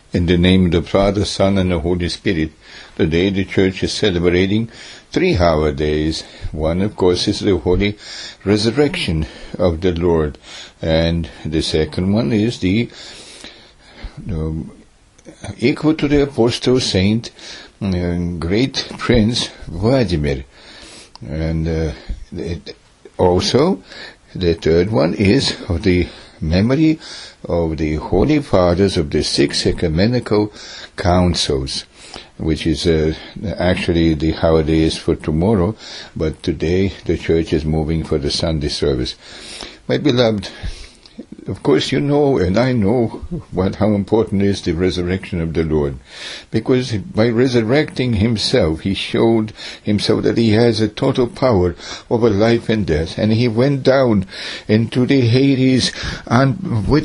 In the name of the Father, Son, and the Holy Spirit. Today the Church is celebrating 3 holidays. One, of course, is the Holy Resurrection of the Lord. And the second one is the equal to the Apostle Saint, great Prince Vladimir. And also, the third one is of the memory of the Holy Fathers of the 6 ecumenical councils, which is actually the holiday is for tomorrow, but today the Church is moving for the Sunday service. My beloved, of course you know, and I know, how important is the resurrection of the Lord. Because by resurrecting Himself, He showed Himself that He has a total power over life and death. And He went down into the Hades, and with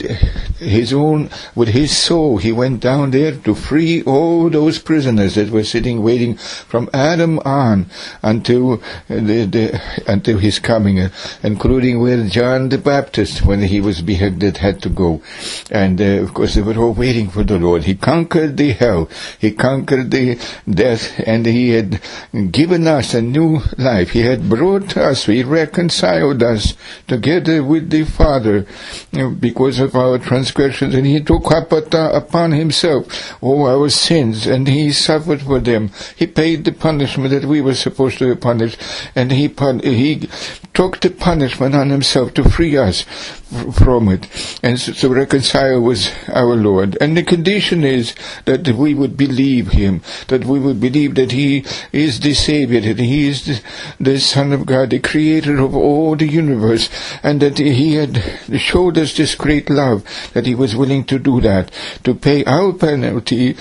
His soul, He went down there to free all those prisoners that were sitting waiting from Adam on until His coming, including with John the Baptist when he was beheaded. That had to go, and of course they were all waiting for the Lord. He conquered the hell, He conquered the death, and He had given us a new life. He had brought us, He reconciled us together with the Father because of our transgressions, and He took upon Himself all our sins, and He suffered for them. He paid the punishment that we were supposed to be punished, and He took the punishment on Himself to free us from it, and so reconcile with our Lord. And the condition is that we would believe Him, that we would believe that He is the Savior, that He is the Son of God, the Creator of all the universe, and that He had showed us this great love, that He was willing to do that, to pay our penalty,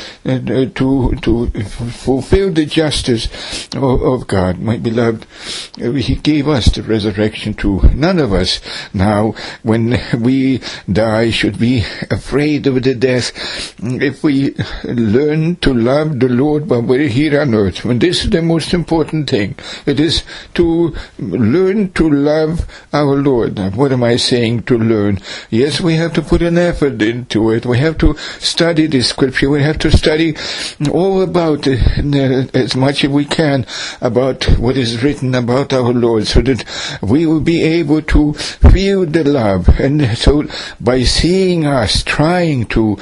to fulfill the justice of God. My beloved, He gave us the resurrection too. None of us now, when we die, should be afraid of the death. If we learn to love the Lord while we're here on earth, and this is the most important thing, it is to learn to love our Lord. What am I saying to learn? Yes, we have to put an effort into it. We have to study the Scripture. We have to study all about it, as much as we can, about what is written about our Lord, so that we will be able to feel the love. And so by seeing us trying to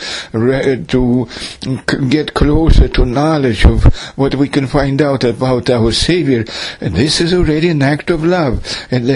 get closer to knowledge of what we can find out about our Savior, this is already an act of love. And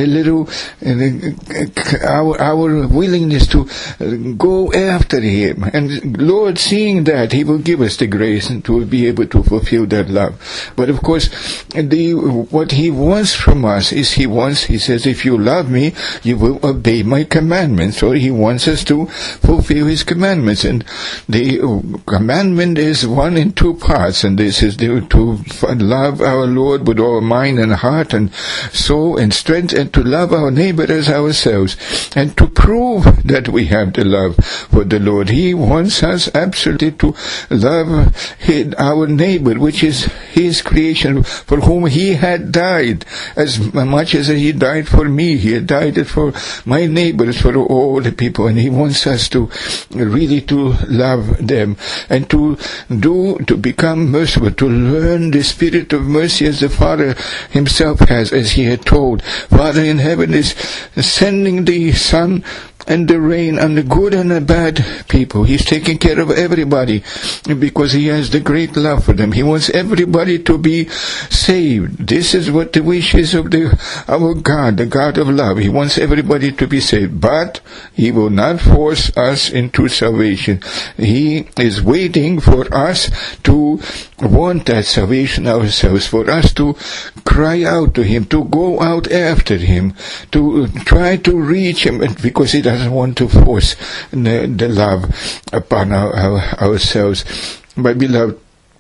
our willingness to go after Him. And Lord, seeing that, He will give us the grace to be able to fulfill that love. But of course, what He wants from us is He says, if you love me, you will obey my commandments. So He wants us to fulfill His commandments. And the commandment is one in 2 parts. And this is to love our Lord with all mind and heart and soul and strength, and to love our neighbor as ourselves. And to prove that we have the love for the Lord, He wants us absolutely to love our neighbor, which is His creation, for whom He had died. As much as He died for me, He had died for my neighbors, for all the people, and He wants us to really to love them, and to become merciful, to learn the spirit of mercy as the Father Himself has, as He had told. Father in heaven is sending the sun and the rain on the good and the bad people. He's taking care of everybody because He has the great love for them. He wants everybody to be saved. This is what the wish is of our God, the God of love. He wants everybody to be saved, but He will not force us into salvation. He is waiting for us to want that salvation ourselves, for us to cry out to Him, to go out after Him, to try to reach Him, because He doesn't want to force the love upon ourselves. My beloved,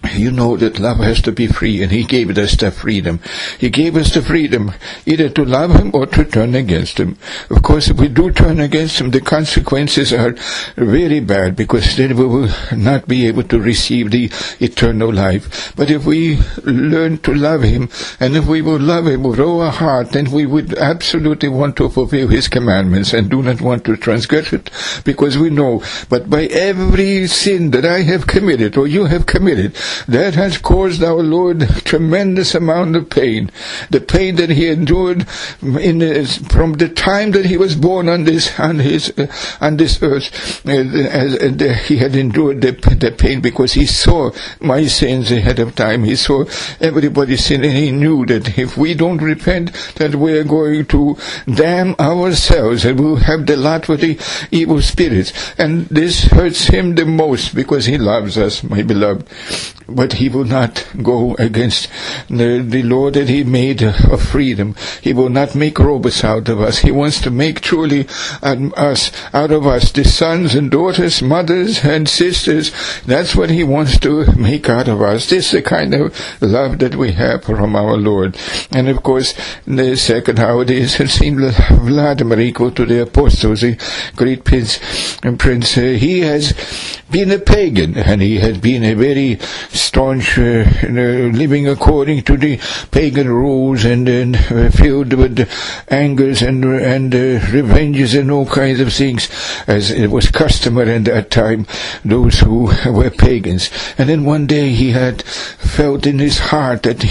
You know that love has to be free, and He gave us the freedom. He gave us the freedom either to love Him or to turn against Him. Of course, if we do turn against Him, the consequences are very bad, because then we will not be able to receive the eternal life. But if we learn to love Him, and if we will love Him with all our heart, then we would absolutely want to fulfill His commandments and do not want to transgress it, because we know, but by every sin that I have committed or you have committed, that has caused our Lord tremendous amount of pain. The pain that He endured from the time that He was born on this earth. He had endured the pain because He saw my sins ahead of time. He saw everybody's sin, and He knew that if we don't repent, that we are going to damn ourselves, and we'll have the lot with the evil spirits. And this hurts Him the most, because He loves us, my beloved. But He will not go against the law that He made of freedom. He will not make robots out of us. He wants to make truly out of us the sons and daughters, mothers and sisters. That's what He wants to make out of us. This is the kind of love that we have from our Lord. And of course, the second how it is, St. Vladimir, equal to the apostles, the great prince, he has been a pagan, and he has been a very staunch, living according to the pagan rules, and filled with angers and revenges and all kinds of things, as it was customary in that time, those who were pagans. And then one day he had felt in his heart that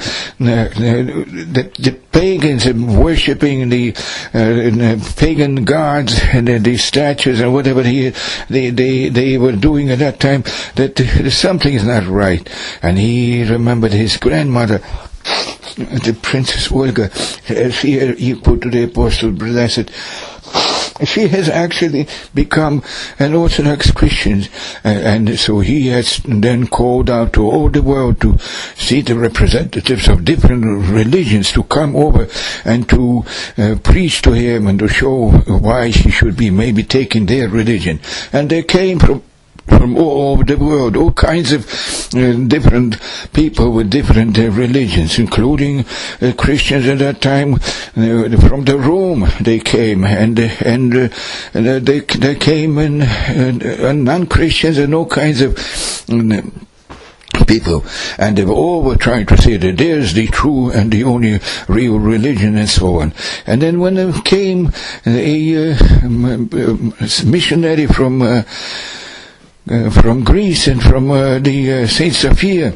that the pagans and worshipping the pagan gods and the statues and whatever they were doing at that time, that something is not right. And he remembered his grandmother, the Princess Olga, she equal to the Apostle Blessed. She has actually become an Orthodox Christian, and so he has then called out to all the world to see the representatives of different religions to come over and to preach to him and to show why he should be maybe taking their religion. And they came from all over the world, all kinds of different people with different religions, including Christians at that time. From the Rome they came, and they came and non-Christians and all kinds of people, and they all were trying to say that there's the true and the only real religion, and so on. And then when there came a missionary from Greece and from the Saint Sophia,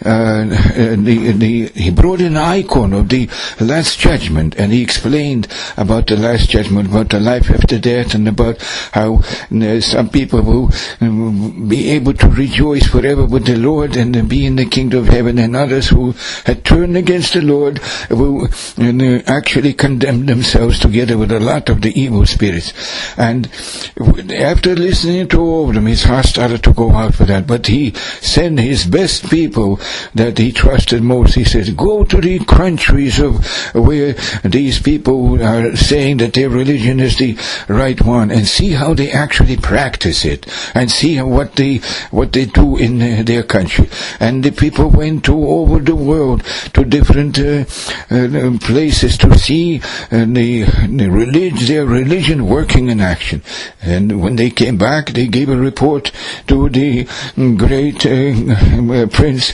he brought an icon of the Last Judgment, and he explained about the Last Judgment, about the life after death, and about how some people will be able to rejoice forever with the Lord and be in the kingdom of heaven, and others who had turned against the Lord will actually condemn themselves together with a lot of the evil spirits. And after listening to all of them, his heart started to go out for that. But he sent his best people that he trusted most. He said, go to the countries of where these people are saying that their religion is the right one, and see how they actually practice it, and see what they do in their country. And the people went all over the world to different places to see their religion working in action. And when they came back, they gave a report to the great prince.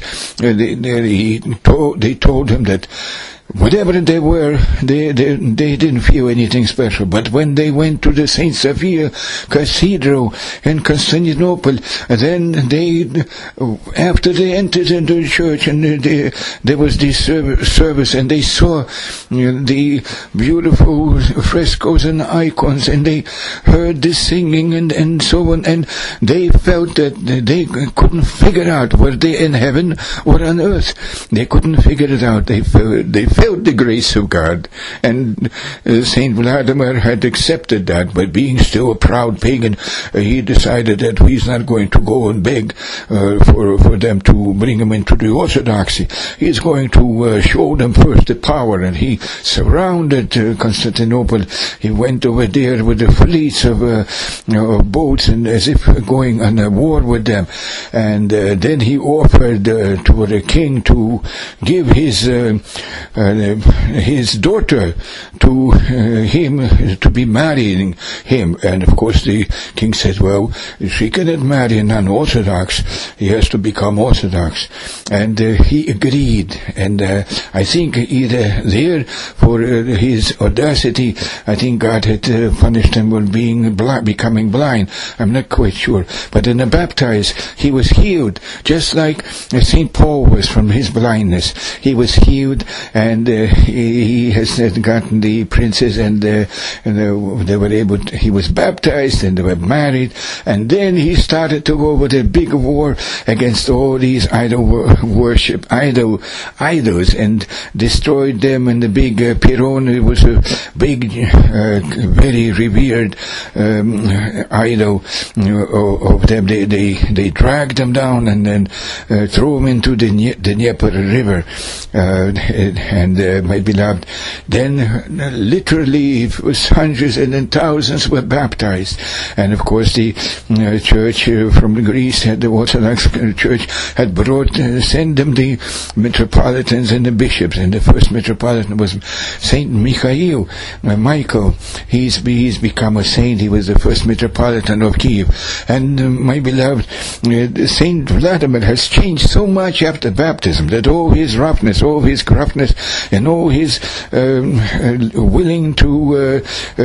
They told him that whatever they were, they didn't feel anything special. But when they went to the Saint Sophia Cathedral in Constantinople, then after they entered into the church, and there was this service, and they saw the beautiful frescoes and icons, and they heard the singing and so on, and they felt that they couldn't figure out were they in heaven or on earth. They couldn't figure it out. They felt the grace of God, and Saint Vladimir had accepted that, but being still a proud pagan, he decided that he's not going to go and beg for them to bring him into the Orthodoxy. He's going to show them first the power, and he surrounded Constantinople. He went over there with the fleets of boats, and as if going on a war with them. And then he offered to the king to give his daughter to him, to be marrying him. And of course the king said, well, she cannot marry a non-Orthodox. He has to become Orthodox. And he agreed. And I think either there, for his audacity, I think God had punished him with becoming blind. I'm not quite sure. But in the baptized, he was healed, just like St. Paul was from his blindness. He was healed, and he has gotten the princess, and they were able to, he was baptized, and they were married, and then he started to go with a big war against all these idols, and destroyed them. And the big Piron, it was a big, very revered idol of them. They dragged them down and then threw them into the Dnieper River. And my beloved, then literally it was hundreds and then thousands were baptized. And of course the church from Greece, the Orthodox Church, had sent them the metropolitans and the bishops. And the first metropolitan was Saint Michael. He's become a saint. He was the first metropolitan of Kiev. And my beloved, Saint Vladimir has changed so much after baptism that all his roughness, all his gruffness, and all his willing to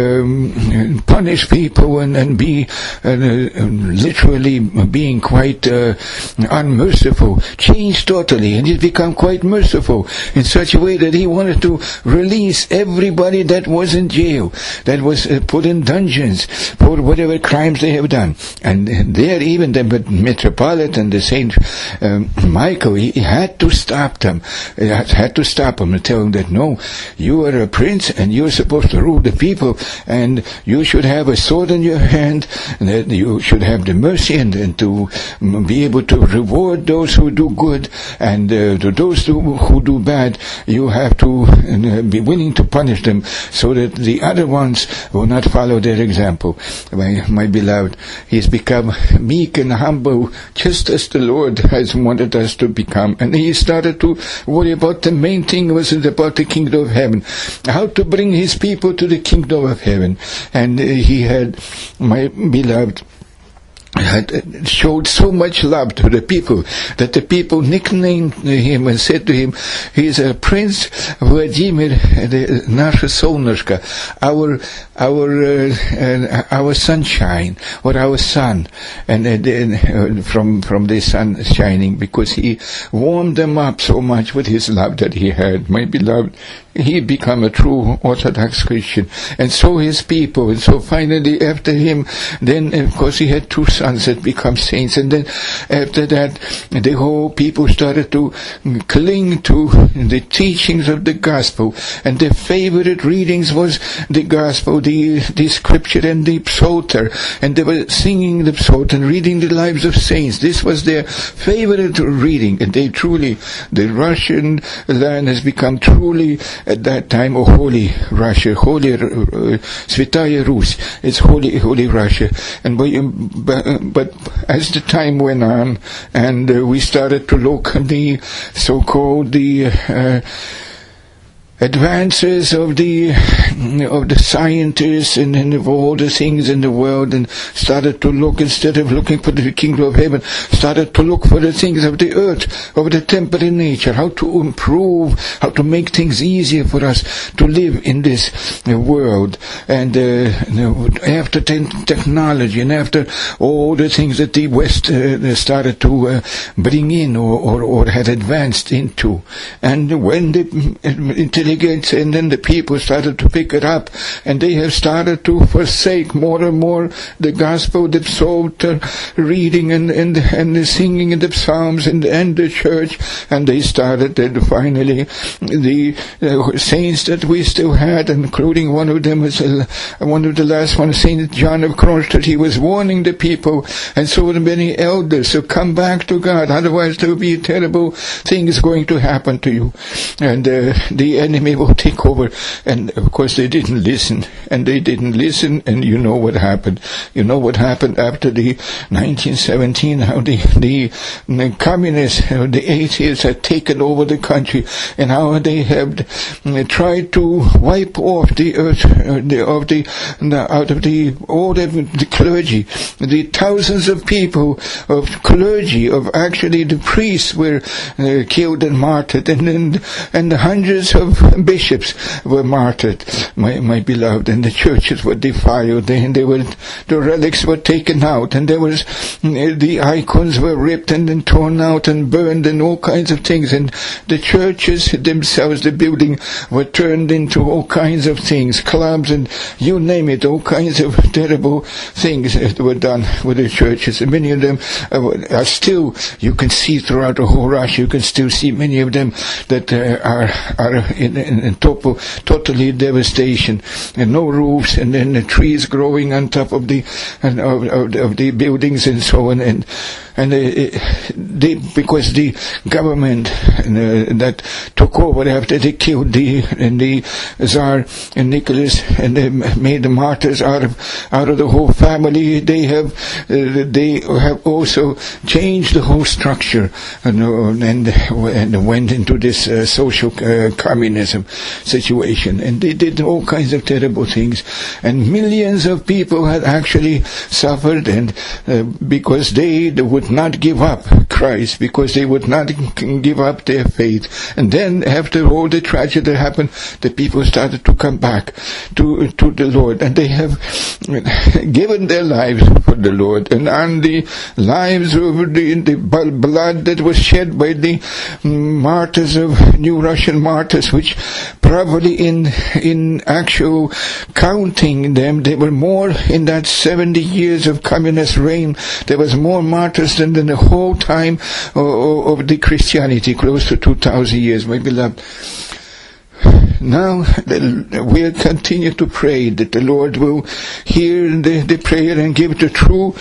punish people and be literally being quite unmerciful, changed totally, and he's become quite merciful in such a way that he wanted to release everybody that was in jail, that was put in dungeons for whatever crimes they have done. And there even the metropolitan, the Saint Michael, he had to stop them. He had to stop them and tell them that no, you are a prince and you're supposed to rule the people, and you should have a sword in your hand, and that you should have the mercy and to be able to reward those who do good, and to those who do bad, you have to be willing to punish them so that the other ones will not follow their example. My beloved, he's become meek and humble, just as the Lord has wanted us to become. And he started to worry about the main thing, was about the kingdom of heaven, how to bring his people to the kingdom of heaven. And he had, my beloved, had showed so much love to the people that the people nicknamed him and said to him, he is a Prince Vladimir, naša solnышко, our sunshine, or our sun, and from the sun shining, because he warmed them up so much with his love that he had. My beloved, he became a true Orthodox Christian, and so his people. And so finally after him, then of course he had two sons that become saints, and then after that the whole people started to cling to the teachings of the gospel, and their favorite readings was the gospel, the scripture and the psalter, and they were singing the psalter and reading the lives of saints. This was their favorite reading, and they truly, the Russian land has become truly at that time a holy Russia, holy Svятая Русь. It's holy Russia. And but as the time went on, and we started to look at the so-called advances of the scientists and of all the things in the world, and started to look, instead of looking for the kingdom of heaven, started to look for the things of the earth, of the temporary nature, how to improve, how to make things easier for us to live in this world. And after technology and after all the things that the West started to bring in or had advanced into, and when the delegates, and then the people started to pick it up, and they have started to forsake more and more the gospel, the psalter reading and the singing in the psalms and the church, and they started that finally the saints that we still had, including one of them was one of the last ones, Saint John of Kronstadt. He was warning the people, and so many elders, to come back to God, otherwise there will be terrible things going to happen to you, and the enemy will take over. And of course they didn't listen, and you know what happened. You know what happened after the 1917, how the communists, the atheists had taken over the country, and how they have tried to wipe off the earth out of all the clergy. The thousands of people of clergy, of actually the priests were killed and martyred, and the hundreds of bishops were martyred, my beloved, and the churches were defiled, and the relics were taken out, and there was the icons were ripped and then torn out and burned and all kinds of things, and the churches themselves, the building, were turned into all kinds of things, clubs and you name it, all kinds of terrible things that were done with the churches. And many of them are still, you can see throughout the whole Russia, you can still see many of them that are in totally devastation, and no roofs, and then the trees growing on top of the buildings and so on, and because the government that took over after they killed the Tsar and Nicholas, and they made the martyrs out of the whole family, they have also changed the whole structure, and went into this social communism situation, and they did all kinds of terrible things, and millions of people had actually suffered, and because they would not give up Christ, because they would not give up their faith. And then after all the tragedy happened, the people started to come back to the Lord, and they have given their lives for the Lord, and on the lives of the blood that was shed by the martyrs of New Russian martyrs, which probably in actual counting them, there were more in that 70 years of communist reign. There was more martyrs than the whole time of the Christianity, close to 2,000 years, my beloved. Now we'll continue to pray that the Lord will hear the prayer and give the true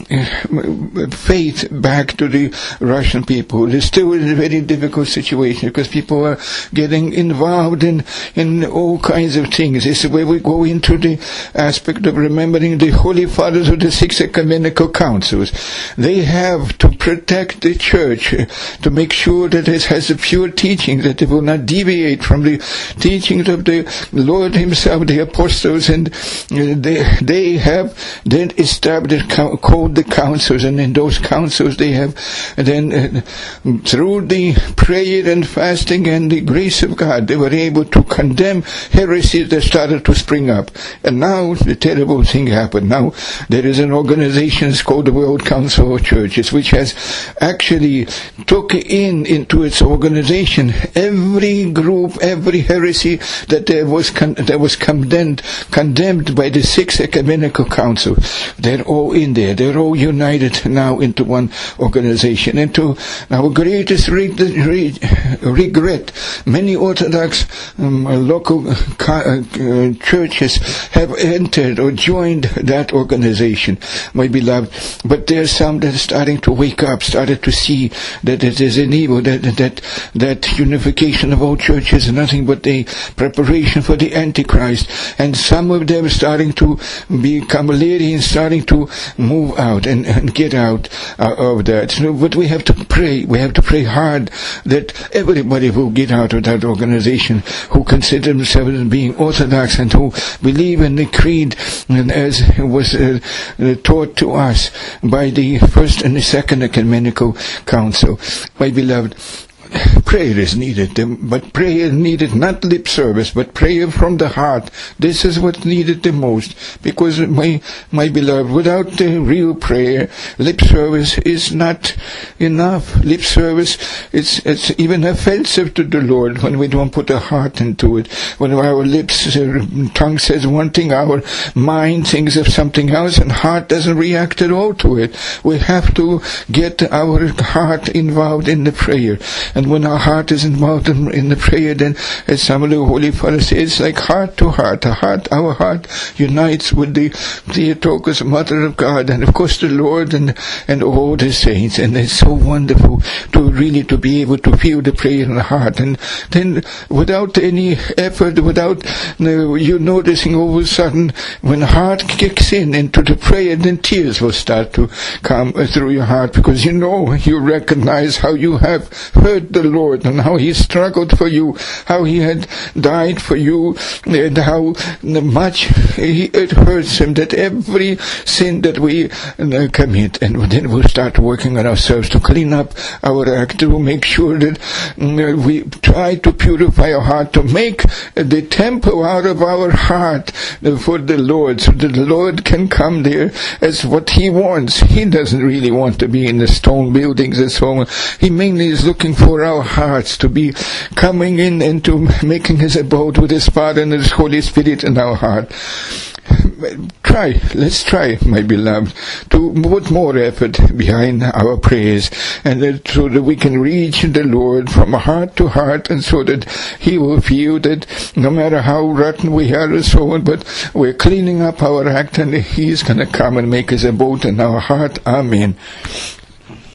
faith back to the Russian people. They're still in a very difficult situation because people are getting involved in all kinds of things. This is where we go into the aspect of remembering the Holy Fathers of the Six Ecumenical Councils. They have to protect the church, to make sure that it has a pure teaching, that it will not deviate from the teachings of the Lord Himself, the apostles, and they have then established, called the councils, and in those councils they have then through the prayer and fasting and the grace of God, they were able to condemn heresies that started to spring up. And now the terrible thing happened. Now there is an organization, it's called the World Council of Churches, which has actually took into its organization every group, every heresy that was condemned by the Six Ecumenical Council. They're all in there. They're all united now into one organization. And to our greatest regret, many Orthodox local churches have entered or joined that organization, my beloved. But there are some that are starting to wake up, started to see that it is an evil, that unification of all churches is nothing but a preparation for the Antichrist, and some of them starting to become leery and starting to move out and get out of that. So, but we have to pray. We have to pray hard that everybody will get out of that organization who consider themselves as being Orthodox and who believe in the creed, and as was taught to us by the First and the Second Ecumenical Council. My beloved, prayer is needed, but prayer needed not lip service, but prayer from the heart. This is what needed the most, because my beloved, without the real prayer, lip service is not enough. Lip service, it's even offensive to the Lord when we don't put a heart into it. When our lips, tongue says one thing, our mind thinks of something else, and heart doesn't react at all to it. We have to get our heart involved in the prayer. And when our heart is involved in the prayer, then, as some of the Holy Fathers say, it's like heart to heart. Our heart unites with the Theotokos, Mother of God, and of course the Lord and all the saints. And it's so wonderful to be able to feel the prayer in the heart. And then, without any effort, without you noticing, all of a sudden, when the heart kicks into the prayer, then tears will start to come through your heart, because you recognize how you have heard the Lord and how He struggled for you, how He had died for you, and how much it hurts Him that every sin that we commit, and then we'll start working on ourselves to clean up our act, to make sure that we try to purify our heart, to make the temple out of our heart for the Lord, so that the Lord can come there as what He wants. He doesn't really want to be in the stone buildings and so on. He mainly is looking for our hearts to be coming in and to making His abode with His Father and His Holy Spirit in our heart. Let's try, my beloved, to put more effort behind our prayers, and so that we can reach the Lord from heart to heart, and so that He will feel that no matter how rotten we are and so on, but we're cleaning up our act, and He's going to come and make His abode in our heart. Amen.